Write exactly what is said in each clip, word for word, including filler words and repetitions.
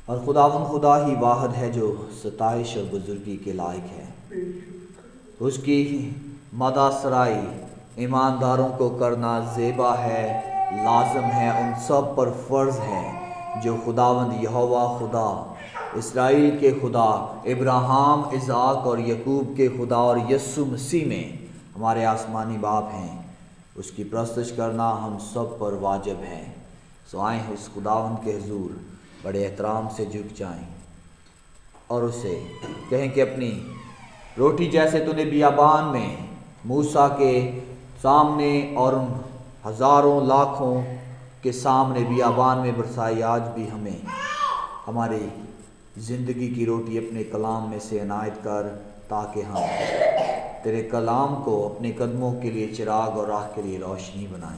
اور خداوند خدا ہی واحد ہے جو ستائش اور بزرگی کے لائق ہے۔ اس کی مدح سرائی ایمانداروں کو کرنا زیبا ہے، لازم ہے، ان سب پر فرض ہے جو خداوند یہوہ خدا، اسرائیل کے خدا، ابراہیم، اسحاق اور یعقوب کے خدا اور یسوع مسیح میں ہمارے آسمانی باپ ہیں، اس کی پرستش کرنا ہم سب پر واجب ہے۔ سو آئیں اس خداوند کے حضور بڑے احترام سے جھک جائیں اور اسے کہیں کہ اپنی روٹی جیسے تو نے بیابان میں موسیٰ کے سامنے اور ان ہزاروں لاکھوں کے سامنے بیابان میں برسائی، آج بھی ہمیں ہماری زندگی کی روٹی اپنے کلام میں سے عنایت کر، تاکہ ہم تیرے کلام کو اپنے قدموں کے لیے چراغ اور راہ کے لیے روشنی بنائیں۔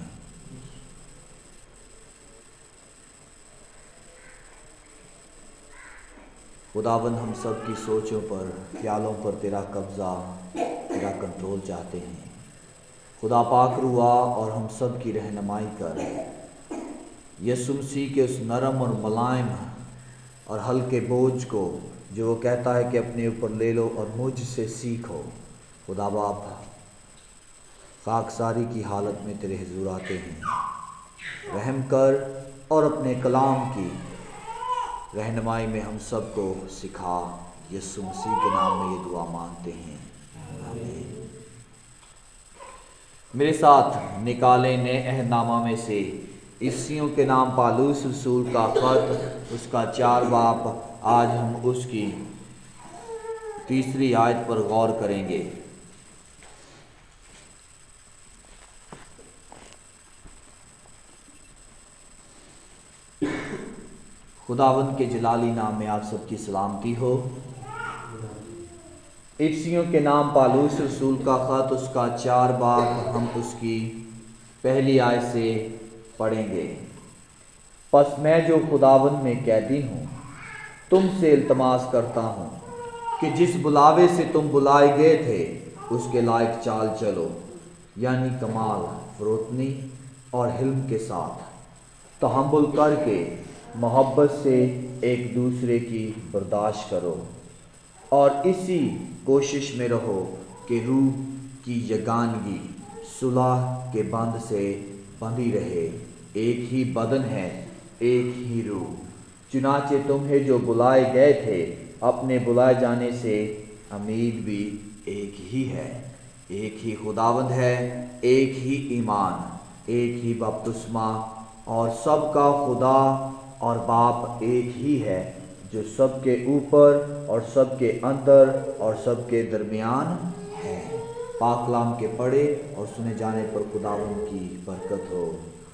خداوند ہم سب کی سوچوں پر، خیالوں پر تیرا قبضہ، تیرا کنٹرول چاہتے ہیں۔ خدا پاک روح آ اور ہم سب کی رہنمائی کر، یسوع مسیح کے اس نرم اور ملائم اور ہلکے بوجھ کو جو وہ کہتا ہے کہ اپنے اوپر لے لو اور مجھ سے سیکھو۔ خدا باپ، خاکساری کی حالت میں تیرے حضور آتے ہیں، رحم کر اور اپنے کلام کی رہنمائی میں ہم سب کو سکھا۔ یسوع مسیح کے نام میں یہ دعا مانگتے ہیں، آمین۔ میرے ساتھ نکالیں نئے عہد نامہ میں سے افسیوں کے نام پالوس رسول کا خط، اس کا چار باب۔ آج ہم اس کی تیسری آیت پر غور کریں گے۔ خداوند کے جلالی نام میں آپ سب کی سلامتی ہو۔ افسیوں کے نام پالوس رسول کا خط، اس کا چار باب، ہم اس کی پہلی آیت سے پڑھیں گے۔ پس میں جو خداوند میں قیدی ہوں، تم سے التماس کرتا ہوں کہ جس بلاوے سے تم بلائے گئے تھے اس کے لائق چال چلو، یعنی کمال، فروتنی اور حلم کے ساتھ، تحمل کر کے محبت سے ایک دوسرے کی برداشت کرو، اور اسی کوشش میں رہو کہ روح کی یگانگی صلح کے بند سے بندھی رہے۔ ایک ہی بدن ہے، ایک ہی روح، چنانچہ تمہیں جو بلائے گئے تھے اپنے بلائے جانے سے امید بھی ایک ہی ہے۔ ایک ہی خداوند ہے، ایک ہی ایمان، ایک ہی بپتسمہ، اور سب کا خدا اور باپ ایک ہی ہے، جو سب کے اوپر اور سب کے اندر اور سب کے درمیان ہے۔ پاک کلام کے پڑھے اور سنے جانے پر خداوند کی برکت ہو،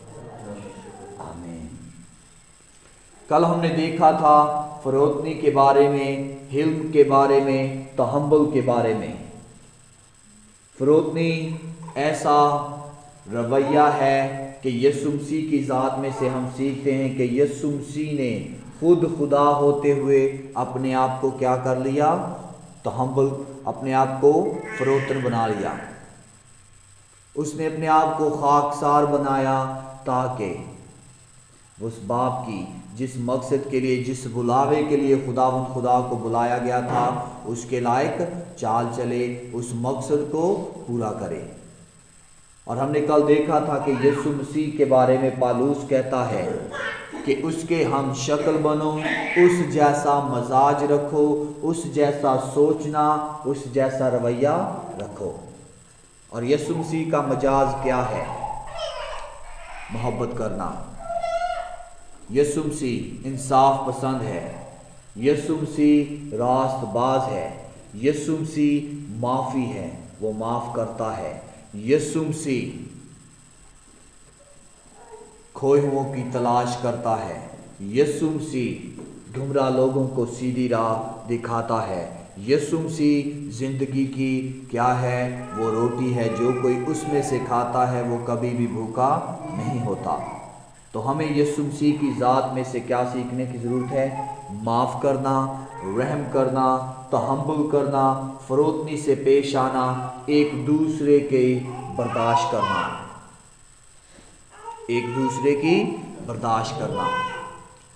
آمین۔ کل ہم نے دیکھا تھا فروتنی کے بارے میں، حلم کے بارے میں، تحمل کے بارے میں۔ فروتنی ایسا رویہ ہے کہ یسوع مسیح کی ذات میں سے ہم سیکھتے ہیں کہ یسوع مسیح نے خود خدا ہوتے ہوئے اپنے آپ کو کیا کر لیا؟ تحمل، اپنے آپ کو فروتن بنا لیا۔ اس نے اپنے آپ کو خاکسار بنایا تاکہ اس باپ کی جس مقصد کے لیے، جس بلاوے کے لیے خداوند خدا کو بلایا گیا تھا، اس کے لائق چال چلے، اس مقصد کو پورا کرے۔ اور ہم نے کل دیکھا تھا کہ یسوع مسیح کے بارے میں پالوس کہتا ہے کہ اس کے ہم شکل بنو، اس جیسا مزاج رکھو، اس جیسا سوچنا، اس جیسا رویہ رکھو۔ اور یسوع مسیح کا مجاز کیا ہے؟ محبت کرنا۔ یسوع مسیح انصاف پسند ہے، یسوع مسیح راست باز ہے، یسوع مسیح معافی ہے، وہ معاف کرتا ہے۔ یسوع مسیح کھوئے ہوں کی تلاش کرتا ہے۔ یسوع مسیح گمراہ لوگوں کو سیدھی راہ دکھاتا ہے۔ یسوع مسیح زندگی کی کیا ہے؟ وہ روٹی ہے، جو کوئی اس میں سے کھاتا ہے وہ کبھی بھی بھوکا نہیں ہوتا۔ تو ہمیں یسوع مسیح کی ذات میں سے کیا سیکھنے کی ضرورت ہے؟ معاف کرنا، رحم کرنا، تحمل کرنا، فروتنی سے پیش آنا، ایک دوسرے کی برداشت کرنا، ایک دوسرے کی برداشت کرنا۔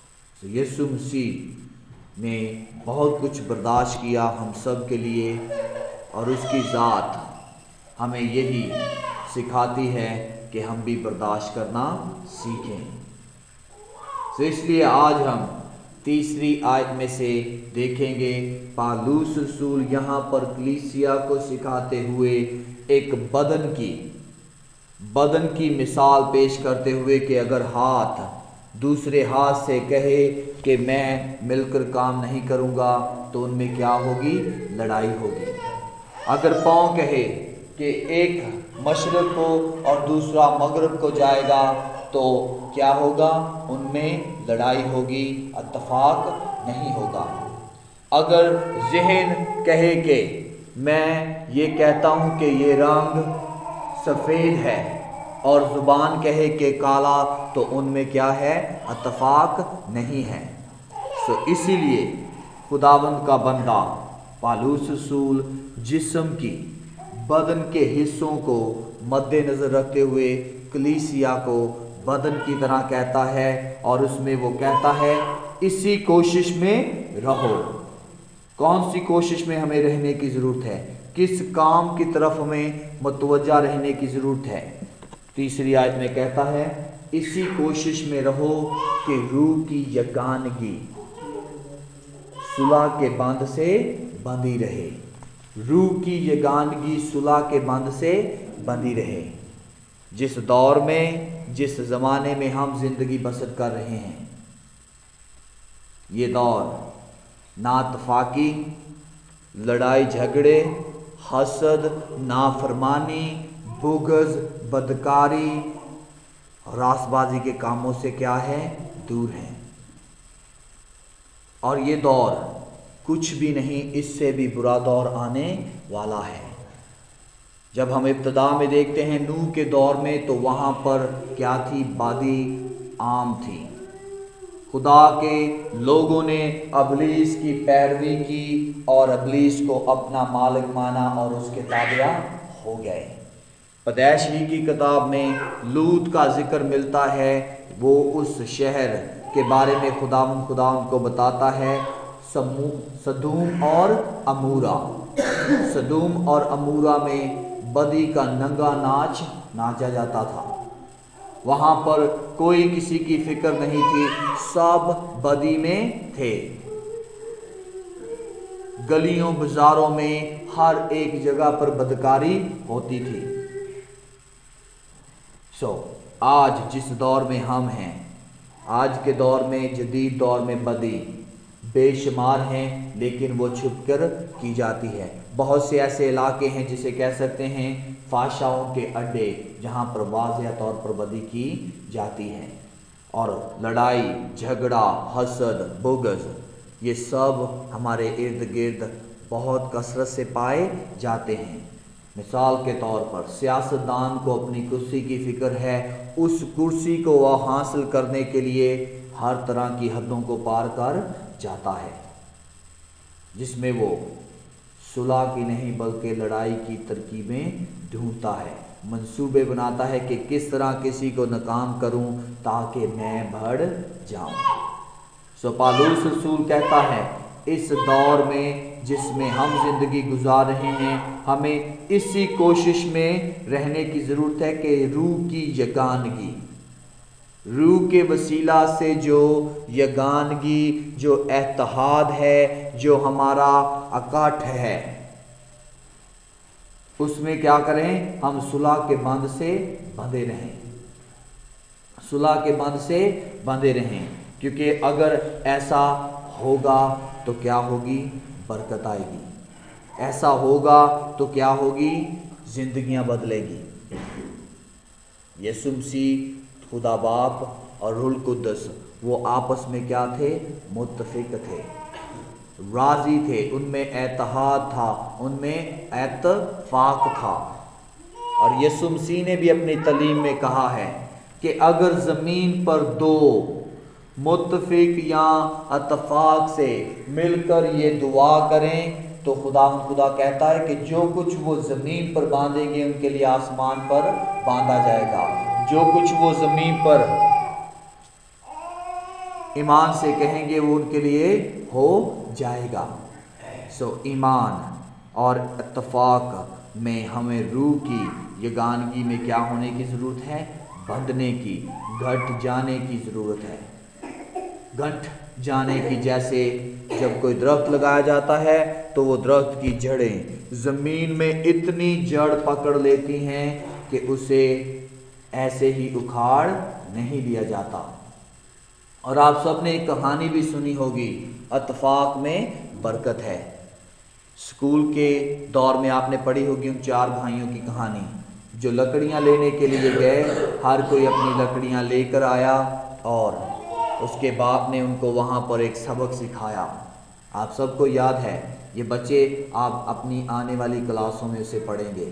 तो यीशु मसीह ने बहुत कुछ बर्दाश्त किया हम सब के लिए, और उसकी ज़ात हमें यही सिखाती है कि हम भी बर्दाश्त करना सीखें। तो इसलिए आज हम तीसरी आयत में से देखेंगे, पालूस रसूल यहाँ पर कलीसिया को सिखाते हुए एक बदन की बदन की मिसाल पेश करते हुए कि अगर हाथ दूसरे हाथ से कहे कि मैं मिलकर काम नहीं करूँगा तो उनमें क्या होगी? लड़ाई होगी। अगर पाँव कहे कि एक मशरक़ को और दूसरा मगरब को जाएगा तो क्या होगा? उनमें लड़ाई होगी, इत्तेफाक नहीं होगा। अगर ज़हन कहे कि मैं ये कहता हूँ कि ये रंग सफ़ेद है और ज़ुबान कहे कि काला, तो उनमें क्या है? इत्तेफाक नहीं है। सो इसीलिए खुदावंद का बंदा पालूस रसूल जिस्म की बदन के हिस्सों को मद्देनज़र रखते हुए कलीसिया को बदन की तरह कहता है, और उसमें वो कहता है इसी कोशिश में रहो। कौन सी कोशिश में हमें रहने की ज़रूरत है? किस काम की तरफ हमें मुतवज्जा रहने की ज़रूरत है? तीसरी आयत में कहता है इसी कोशिश में रहो कि रूह की यगानगी सुलह के बंध से बंधी रहे। रूह की यगानगी सुलह के बंध से बंधी रहे। जिस दौर में, जिस ज़माने में हम ज़िंदगी बसर कर रहे हैं, ये दौर नातफाकी, लड़ाई झगड़े, हसद, नाफरमानी, बुग़्ज़, बदकारी, रासबाजी के कामों से क्या है? दूर है। और ये दौर कुछ भी नहीं, इससे भी बुरा दौर आने वाला है। जब हम इब्तदा में देखते हैं नूह के दौर में, तो वहाँ पर क्या थी? बादी आम थी। खुदा के लोगों ने अबलीस की पैरवी की और अबलीस को अपना मालिक माना और उसके ताबिया हो गए। पैदाइशी की किताब में लूत का जिक्र मिलता है। वो उस शहर के बारे में खुदावंद खुदा उनको बताता है, सदूम और अमूरा। सदूम और अमूरा में बदी का नंगा नाच नाचा जाता था। वहाँ पर कोई किसी की फिक्र नहीं थी, सब बदी में थे। गलियों बाजारों में हर एक जगह पर बदकारी होती थी। सो आज जिस दौर में हम हैं, आज के दौर में, जदीद दौर में बदी बेशुमार हैं, लेकिन वो छुप कर की जाती है। बहुत से ऐसे इलाके हैं जिसे कह सकते हैं फाशाओं के अड्डे, जहाँ पर वाज़ेह तौर पर बदी की जाती है। और लड़ाई झगड़ा, हसद, बुग़्ज़, ये सब हमारे इर्द गिर्द बहुत कसरत से पाए जाते हैं। मिसाल के तौर पर सियासतदान को अपनी कुर्सी की फ़िक्र है। उस कुर्सी को वह हासिल करने के लिए हर तरह की हदों को पार कर जाता है, जिसमें वो सुलह की नहीं बल्कि लड़ाई की तरकीबें ढूंढता है, मंसूबे बनाता है कि किस तरह किसी को नाकाम करूं ताकि मैं बढ़ जाऊं। सो पालूस रसूल कहता है इस दौर में जिसमें हम ज़िंदगी गुजार रहे हैं, हमें इसी कोशिश में रहने की ज़रूरत है कि रूह की यगानगी, रूह के वसीला से जो यगानगी, जो इत्तेहाद है, जो हमारा इकट्ठ है, उसमें क्या करें? हम सुलह के बंध से बंधे रहें, सुलह के बंध से बंधे रहें। क्योंकि अगर ऐसा होगा तो क्या होगी? बरकत आएगी। ऐसा होगा तो क्या होगी? ज़िंदगियां बदलेगी। यीशु मसीह, खुदा बाप और रूहुल कुद्दस वो आपस में क्या थे? मुत्तफिक थे, राज़ी थे, उनमें इत्तेहाद था, उनमें इत्तेफाक था। और यीशु मसीह ने भी अपनी तालीम में कहा है कि अगर ज़मीन पर दो मुत्तफिक या इत्तेफाक से मिलकर ये दुआ करें तो खुदा खुदा कहता है कि जो कुछ वो ज़मीन पर बांधेंगे उनके लिए आसमान पर बांधा जाएगा। जो कुछ वो ज़मीन पर ایمان سے کہیں گے وہ ان کے لیے ہو جائے گا۔ سو ایمان اور اتفاق میں ہمیں روح کی یگانگی میں کیا ہونے کی ضرورت ہے؟ بندھنے کی، گھٹ جانے کی ضرورت ہے، گھٹ جانے کی۔ جیسے جب کوئی درخت لگایا جاتا ہے تو وہ درخت کی جڑیں زمین میں اتنی جڑ پکڑ لیتی ہیں کہ اسے ایسے ہی اکھاڑ نہیں لیا جاتا۔ اور آپ سب نے ایک کہانی بھی سنی ہوگی، اتفاق میں برکت ہے۔ اسکول کے دور میں آپ نے پڑھی ہوگی ان چار بھائیوں کی کہانی جو لکڑیاں لینے کے لیے گئے، ہر کوئی اپنی لکڑیاں لے کر آیا اور اس کے باپ نے ان کو وہاں پر ایک سبق سکھایا۔ آپ سب کو یاد ہے، یہ بچے آپ اپنی آنے والی کلاسوں میں اسے پڑھیں گے۔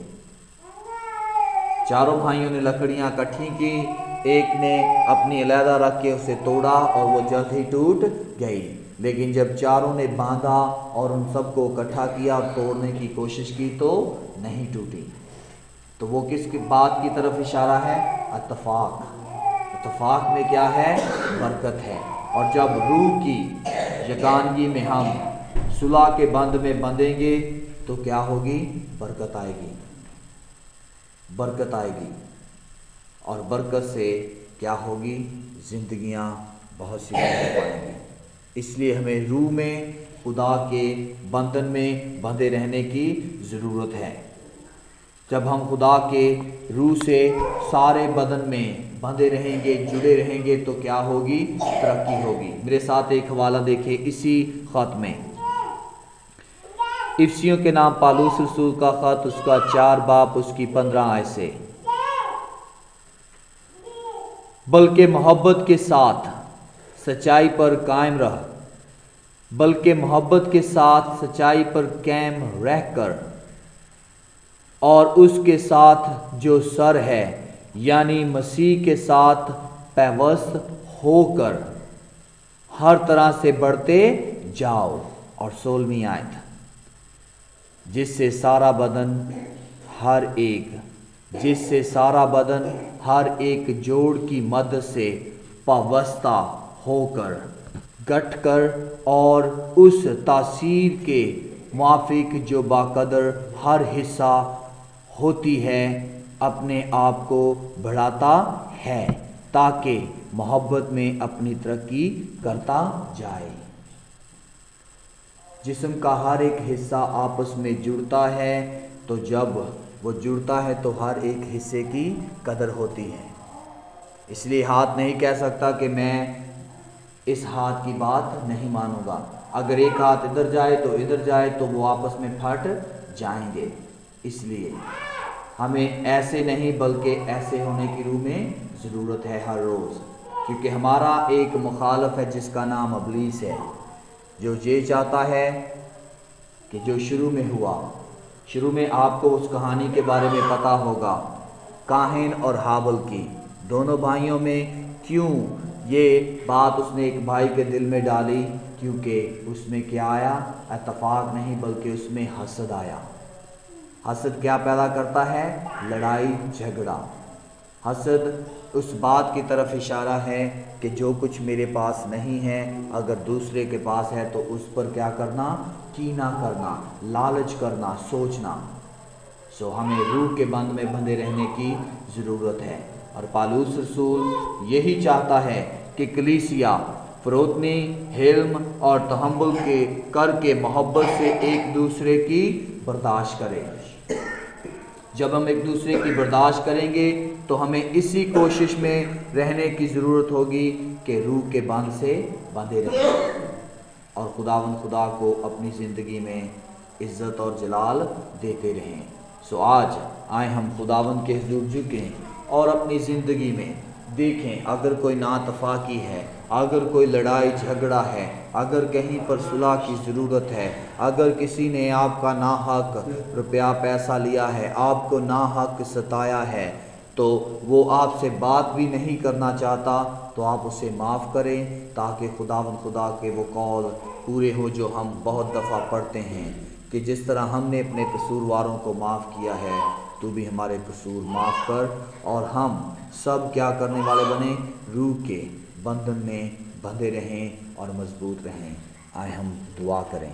چاروں بھائیوں نے لکڑیاں اکٹھی کی، ایک نے اپنی علیحدہ رکھ کے اسے توڑا اور وہ جلد ہی ٹوٹ گئی، لیکن جب چاروں نے باندھا اور ان سب کو اکٹھا کیا اور توڑنے کی کوشش کی تو نہیں ٹوٹی۔ تو وہ کس کی بات کی طرف اشارہ ہے؟ اتفاق۔ اتفاق میں کیا ہے؟ برکت ہے۔ اور جب روح کی یگانگی میں ہم صلح کے بند میں بندھیں گے تو کیا ہوگی؟ برکت آئے گی، برکت آئے گی۔ اور برکت سے کیا ہوگی؟ زندگیاں بہت سی بڑھ پائیں گی۔ اس لیے ہمیں روح میں خدا کے بندھن میں بندھے رہنے کی ضرورت ہے۔ جب ہم خدا کے روح سے سارے بدن میں بندھے رہیں گے، جڑے رہیں گے تو کیا ہوگی؟ ترقی ہوگی۔ میرے ساتھ ایک حوالہ دیکھیں اسی خط میں، افسیوں کے نام پالوس رسول کا خط، اس کا چار باب، اس کی پندرہ آیت سے، بلکہ محبت کے ساتھ سچائی پر قائم رہ بلکہ محبت کے ساتھ سچائی پر قائم رہ کر اور اس کے ساتھ جو سر ہے یعنی مسیح کے ساتھ پیوست ہو کر ہر طرح سے بڑھتے جاؤ۔ اور سولہویں آیت، جس سے سارا بدن ہر ایک جس سے سارا بدن ہر ایک جوڑ کی مدد سے پابستہ ہو کر گٹھ کر اور اس تاثیر کے موافق جو باقدر ہر حصہ ہوتی ہے اپنے آپ کو بڑھاتا ہے تاکہ محبت میں اپنی ترقی کرتا جائے۔ جسم کا ہر ایک حصہ آپس میں جڑتا ہے تو جب وہ جڑتا ہے تو ہر ایک حصے کی قدر ہوتی ہے۔ اس لیے ہاتھ نہیں کہہ سکتا کہ میں اس ہاتھ کی بات نہیں مانوں گا، اگر ایک ہاتھ ادھر جائے تو ادھر جائے تو وہ آپس میں پھٹ جائیں گے۔ اس لیے ہمیں ایسے نہیں بلکہ ایسے ہونے کی روح میں ضرورت ہے ہر روز، کیونکہ ہمارا ایک مخالف ہے جس کا نام ابلیس ہے، جو یہ چاہتا ہے کہ جو شروع میں ہوا، شروع میں آپ کو اس کہانی کے بارے میں پتہ ہوگا، قاہین اور ہابل کی، دونوں بھائیوں میں کیوں یہ بات اس نے ایک بھائی کے دل میں ڈالی؟ کیونکہ اس میں کیا آیا؟ اتفاق نہیں بلکہ اس میں حسد آیا۔ حسد کیا پیدا کرتا ہے؟ لڑائی جھگڑا۔ حسد اس بات کی طرف اشارہ ہے کہ جو کچھ میرے پاس نہیں ہے اگر دوسرے کے پاس ہے تو اس پر کیا کرنا؟ کینہ کرنا، لالچ کرنا، سوچنا۔ سو ہمیں روح کے بند میں بندھے رہنے کی ضرورت ہے، اور پالوس رسول یہی چاہتا ہے کہ کلیسیا فروتنی، حلم اور تحمل کے کر کے محبت سے ایک دوسرے کی برداشت کرے۔ جب ہم ایک دوسرے کی برداشت کریں گے تو ہمیں اسی کوشش میں رہنے کی ضرورت ہوگی کہ روح کے بند سے بندھے رہیں اور خداوند خدا کو اپنی زندگی میں عزت اور جلال دیتے رہیں۔ سو آج آئیں ہم خداوند کے حضور جھکیں اور اپنی زندگی میں دیکھیں اگر کوئی نااتفاقی ہے، اگر کوئی لڑائی جھگڑا ہے، اگر کہیں پر صلح کی ضرورت ہے، اگر کسی نے آپ کا ناحق روپیہ پیسہ لیا ہے، آپ کو ناحق ستایا ہے تو وہ آپ سے بات بھی نہیں کرنا چاہتا تو آپ اسے معاف کریں تاکہ خداوند خدا کے وہ قول پورے ہو جو ہم بہت دفعہ پڑھتے ہیں کہ جس طرح ہم نے اپنے قصورواروں کو معاف کیا ہے تو بھی ہمارے قصور معاف کر، اور ہم سب کیا کرنے والے بنے؟ روح کے بندھن میں بندھے رہیں اور مضبوط رہیں۔ آئے ہم دعا کریں۔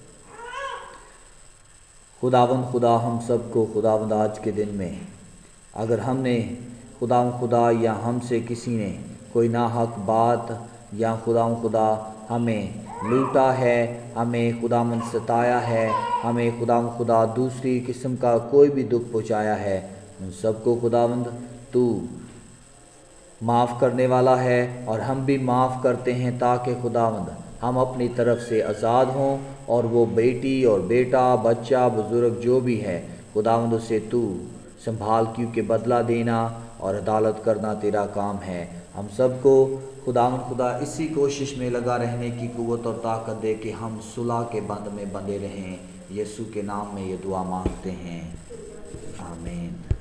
خداوند خدا ہم سب کو خداوند آج کے دن میں اگر ہم نے خداوند خدا یا ہم سے کسی نے کوئی ناحق بات یا خداوند خدا ہمیں لوٹا ہے، ہمیں خداوند ستایا ہے، ہمیں خداوند خدا دوسری قسم کا کوئی بھی دکھ پہنچایا ہے، ان سب کو خداوند تو معاف کرنے والا ہے اور ہم بھی معاف کرتے ہیں تاکہ خداوند ہم اپنی طرف سے آزاد ہوں اور وہ بیٹی اور بیٹا بچہ بزرگ جو بھی ہے خداوند اسے تو سنبھال، کیونکہ بدلہ دینا اور عدالت کرنا تیرا کام ہے۔ ہم سب کو خداوند خدا اسی کوشش میں لگا رہنے کی قوت اور طاقت دے کہ ہم صلح کے بند میں بندھے رہیں۔ یسوع کے نام میں یہ دعا مانگتے ہیں، آمین۔